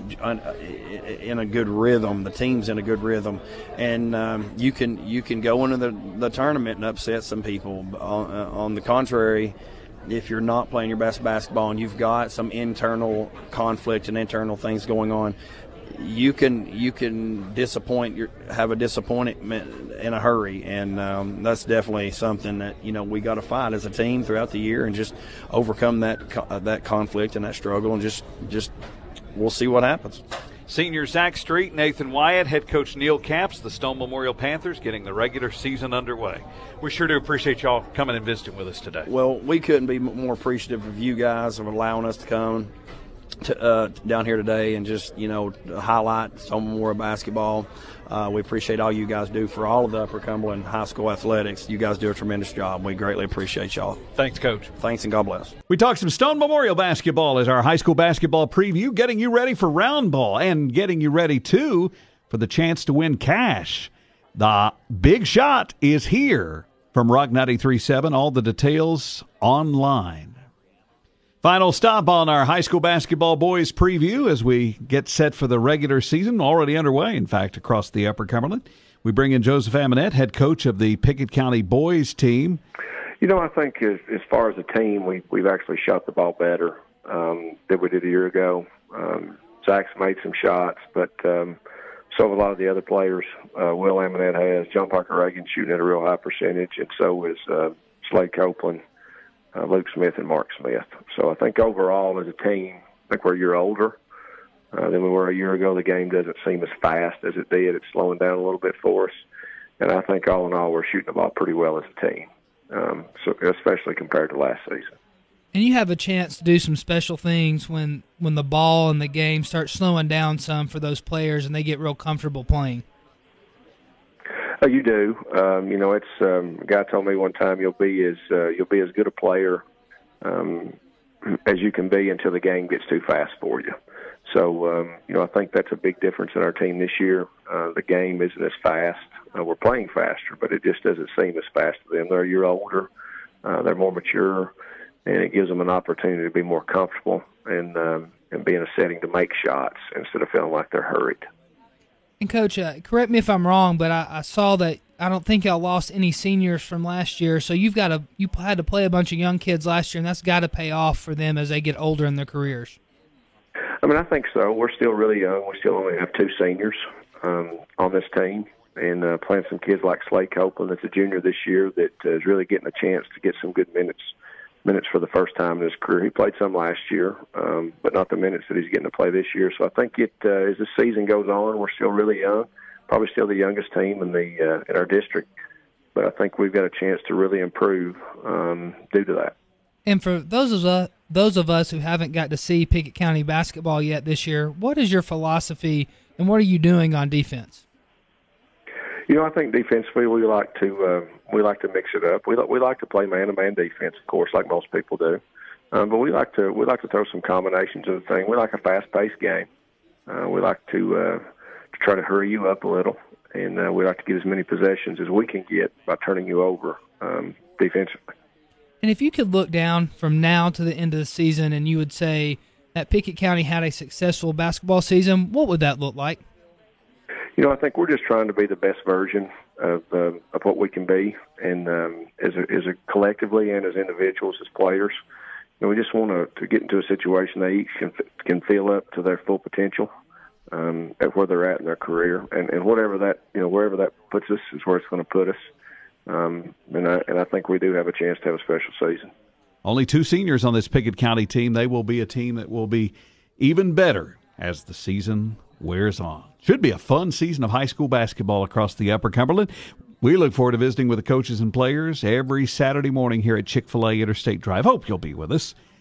S10: in a good rhythm. The team's in a good rhythm, and um, you can you can go into the, the tournament and upset some people. On, uh, on the contrary, if you're not playing your best basketball and you've got some internal conflict and internal things going on, you can you can disappoint your have a disappointment in a hurry, and um, that's definitely something that you know we got to fight as a team throughout the year and just overcome that uh, that conflict and that struggle, and just just we'll see what happens.
S13: Senior Zach Street, Nathan Wyatt, head coach Neil Capps, the Stone Memorial Panthers getting the regular season underway. We sure do appreciate y'all coming and visiting with us today.
S10: Well, we couldn't be more appreciative of you guys of allowing us to come to, uh, down here today and just, you know, highlight Stone Memorial basketball. Uh, we appreciate all you guys do for all of the Upper Cumberland High School athletics. You guys do a tremendous job. We greatly appreciate y'all.
S13: Thanks, Coach.
S10: Thanks, and God bless.
S1: We talked some Stone Memorial basketball as our high school basketball preview, getting you ready for round ball and getting you ready, too, for the chance to win cash. The big shot is here from Rock ninety-three point seven. All the details online. Final stop on our high school basketball boys preview as we get set for the regular season, already underway, in fact, across the Upper Cumberland. We bring in Joseph Amonette, head coach of the Pickett County boys team.
S14: You know, I think as, as far as a team, we, we've actually shot the ball better um, than we did a year ago. Um, Zach's made some shots, but um, so have a lot of the other players. Uh, Will Amonette has. John Parker Reagan shooting at a real high percentage, and so is uh, Slade Copeland, Uh, Luke Smith, and Mark Smith. So I think overall as a team, I think we're a year older uh, than we were a year ago. The game doesn't seem as fast as it did. It's slowing down a little bit for us. And I think all in all, we're shooting the ball pretty well as a team, um, so especially compared to last season.
S3: And you have a chance to do some special things when, when the ball and the game starts slowing down some for those players and they get real comfortable playing.
S14: Oh, you do. Um, you know, it's um, a guy told me one time you'll be as uh, you'll be as good a player um, as you can be until the game gets too fast for you. So, um, you know, I think that's a big difference in our team this year. Uh, the game isn't as fast. Uh, we're playing faster, but it just doesn't seem as fast to them. They're a year older. Uh, they're more mature, and it gives them an opportunity to be more comfortable and um, and be in a setting to make shots instead of feeling like they're hurried.
S3: And, Coach, uh, correct me if I'm wrong, but I, I saw that I don't think y'all lost any seniors from last year, so you've got to you had to play a bunch of young kids last year, and that's got to pay off for them as they get older in their careers.
S14: I mean, I think so. We're still really young. We still only have two seniors um, on this team, and uh, playing some kids like Slade Copeland that's a junior this year that uh, is really getting a chance to get some good minutes minutes for the first time in his career. He played some last year, um, but not the minutes that he's getting to play this year. So I think it uh, as the season goes on, we're still really young, probably still the youngest team in the uh, in our district. but I think we've got a chance to really improve um, due to that.
S3: And for those of us, those of us who haven't got to see Pickett County basketball yet this year, what is your philosophy and what are you doing on defense?
S14: You know, I think defensively we like to uh, we like to mix it up. We we like to play man-to-man defense, of course, like most people do. Um, but we like to we like to throw some combinations of the thing. We like a fast-paced game. Uh, we like to uh, to try to hurry you up a little, and uh, we like to get as many possessions as we can get by turning you over um, defensively.
S3: And if you could look down from now to the end of the season, and you would say that Pickett County had a successful basketball season, what would that look like?
S14: You know, I think we're just trying to be the best version of uh, of what we can be, and um, as a, as a collectively and as individuals, as players, you know, we just want to, to get into a situation they each can can feel up to their full potential um, at where they're at in their career, and, and whatever that you know wherever that puts us is where it's going to put us. Um, and I and I think we do have a chance to have a special season.
S1: Only two seniors on this Pickett County team. They will be a team that will be even better as the season wears on. Should be a fun season of high school basketball across the Upper Cumberland. We look forward to visiting with the coaches and players every Saturday morning here at Chick-fil-A Interstate Drive. Hope you'll be with us.